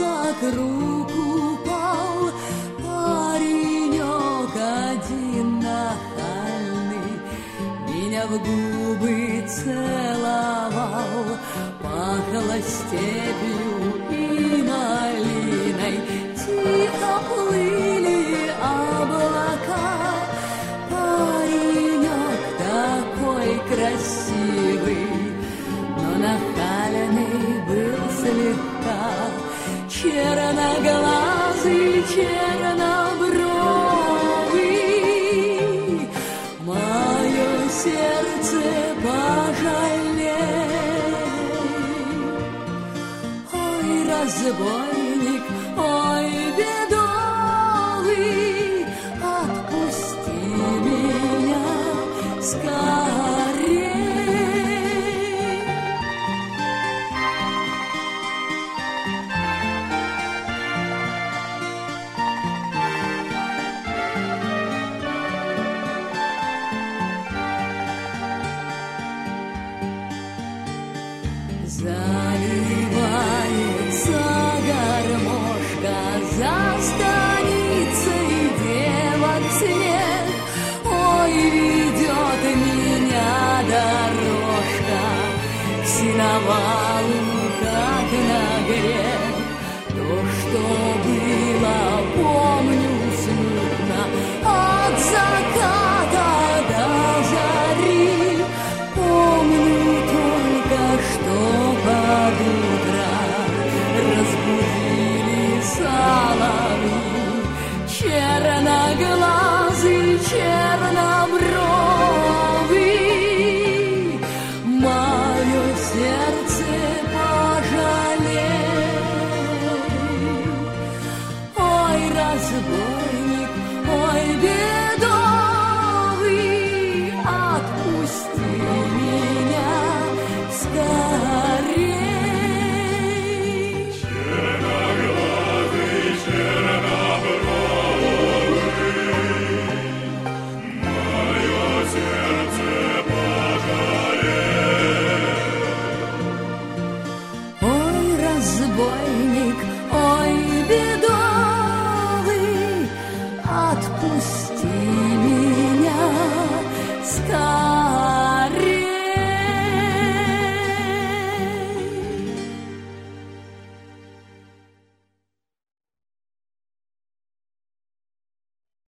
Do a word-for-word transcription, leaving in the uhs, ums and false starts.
вокруг упал паренек один нахальный, меня в губы целовал, пахло степью и малиной, тихо плыли облака. Паренек такой красивый, но нахальный был слегка, черноглазый, чернобровый. Мое сердце пожалей, ой, разбойник, ой, бедовый, отпусти меня скорей. Заливается гармошка, за станицей девок смех. Ой, ведет меня дорожка к сеновалу, как на грех. То, что